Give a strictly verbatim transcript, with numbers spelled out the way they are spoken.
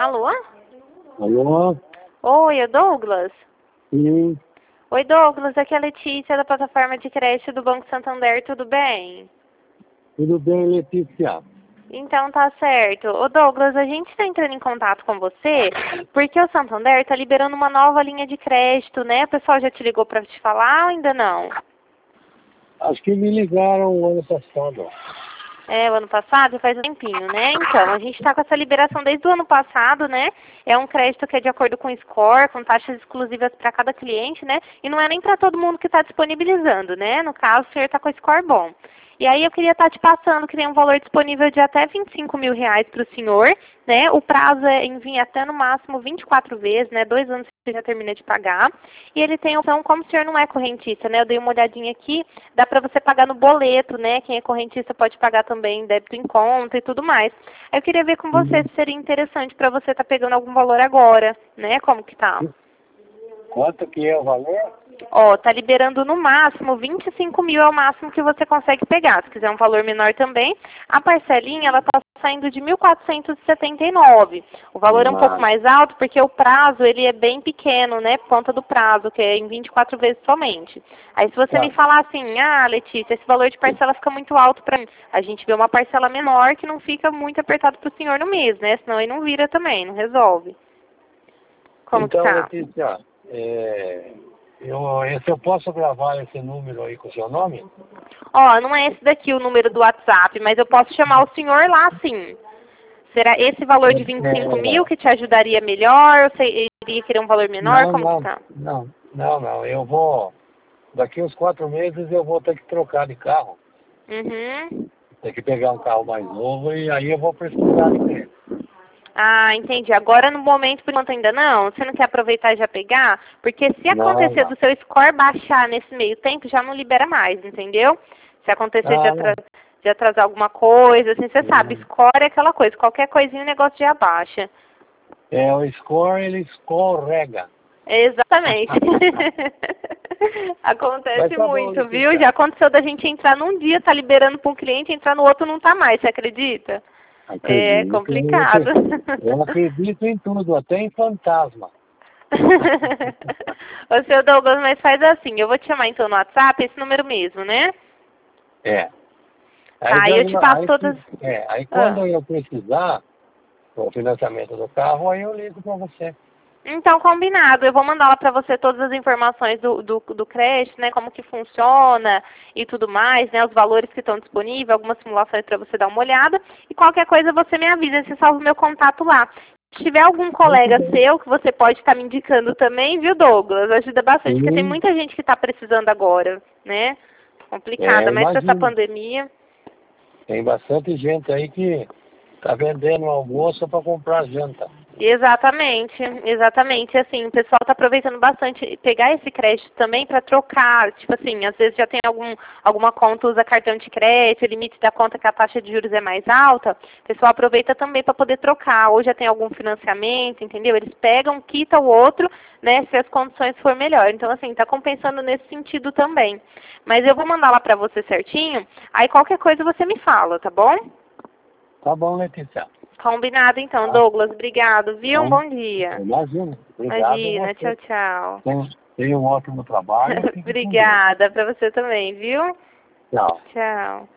Alô? Alô? Oi, é Douglas? Sim. Oi, Douglas, aqui é a Letícia da plataforma de crédito do Banco Santander, tudo bem? Tudo bem, Letícia? Então tá certo. Ô Douglas, a gente está entrando em contato com você porque o Santander está liberando uma nova linha de crédito, né? O pessoal já te ligou para te falar ou ainda não? Acho que me ligaram o ano passado. É, o ano passado faz um tempinho, né? Então, a gente está com essa liberação desde o ano passado, né? É um crédito que é de acordo com o score, com taxas exclusivas para cada cliente, né? E não é nem para todo mundo que está disponibilizando, né? No caso, o senhor está com score bom. E aí eu queria estar te passando que tem um valor disponível de até vinte e cinco mil reais para o senhor, né? O prazo é em vir até no máximo vinte e quatro vezes, né? Dois anos você já termina de pagar. E ele tem opção, como o senhor não é correntista, né? Eu dei uma olhadinha aqui, dá para você pagar no boleto, né? Quem é correntista pode pagar também débito em conta e tudo mais. Aí eu queria ver com você Uhum. se seria interessante para você estar pegando algum valor agora, né? Como que tá? Quanto que é o valor? Ó, tá liberando no máximo vinte e cinco mil é o máximo que você consegue pegar. Se quiser um valor menor também, a parcelinha ela tá saindo de mil quatrocentos e setenta e nove. O valor é um pouco Mas, mais alto porque o prazo ele é bem pequeno, né? Por conta do prazo, que é em vinte e quatro vezes somente. Aí se você me tá. falar assim, ah, Letícia, esse valor de parcela fica muito alto para mim, a gente vê uma parcela menor que não fica muito apertado pro senhor no mês, né? Senão aí não vira também, não resolve. Como que Então, tá? Letícia, é, eu, esse eu posso gravar esse número aí com o seu nome? Ó, não é esse daqui o número do WhatsApp, mas eu posso chamar o senhor lá sim. Será esse valor de vinte e cinco mil É, que te ajudaria melhor? Ou você iria querer um valor menor? não, Como que não, tá? não, não, não. Eu vou, daqui uns quatro meses eu vou ter que trocar de carro. Uhum. Ter que pegar um carro mais novo e aí eu vou precisar de crédito. Ah, entendi. Agora no momento, por enquanto ainda não? Você não quer aproveitar e já pegar? Porque se Não, acontecer não. do seu score baixar nesse meio tempo, já não libera mais, entendeu? Se acontecer de, Ah, atra- não. de atrasar alguma coisa, assim, você sabe, Hum. score é aquela coisa, qualquer coisinha o negócio já baixa. É, o score, ele escorrega. Exatamente. Mas Acontece tá bom, muito, viu? Letícia. Já aconteceu da gente entrar num dia, tá liberando para um cliente, entrar no outro não tá mais, você acredita? É Acredito. Eu complicado. acre- eu acredito em tudo, até em fantasma. Ô, seu Douglas, mas faz assim, eu vou te chamar então no WhatsApp, esse número mesmo, né? É. Aí, Tá, e eu daí, te passo aí, todas... se- é, aí Ah. quando eu precisar do financiamento do carro, aí eu ligo para você. Então, combinado. Eu vou mandar lá para você todas as informações do, do, do crédito, né? Como que funciona e tudo mais, né? Os valores que estão disponíveis, algumas simulações para você dar uma olhada. E qualquer coisa você me avisa, você salva o meu contato lá. Se tiver algum Muito colega bem. seu que você pode estar me indicando também, viu, Douglas? Ajuda bastante, porque tem Sim, muita gente que está precisando agora, né? é, Complicada, mas com essa imagino. pandemia... Tem bastante gente aí que tá vendendo almoço para comprar janta. Exatamente, exatamente. Assim, o pessoal está aproveitando bastante pegar esse crédito também para trocar. Tipo assim, às vezes já tem algum, alguma conta, usa cartão de crédito, o limite da conta que a taxa de juros é mais alta. O pessoal aproveita também para poder trocar. Ou já tem algum financiamento, entendeu? Eles pegam, quita o outro, né, se as condições for melhor. Então, assim, está compensando nesse sentido também. Mas eu vou mandar lá para você certinho. Aí qualquer coisa você me fala, tá bom? Tá bom, Letícia. Combinado então, Tá? Douglas. Obrigado, viu? Um Então, bom dia. imagino. Obrigado a Imagina, tchau, você. tchau. Tenha tenha um ótimo trabalho e fique com Deus. Obrigada para você também, viu? Tchau. Tchau.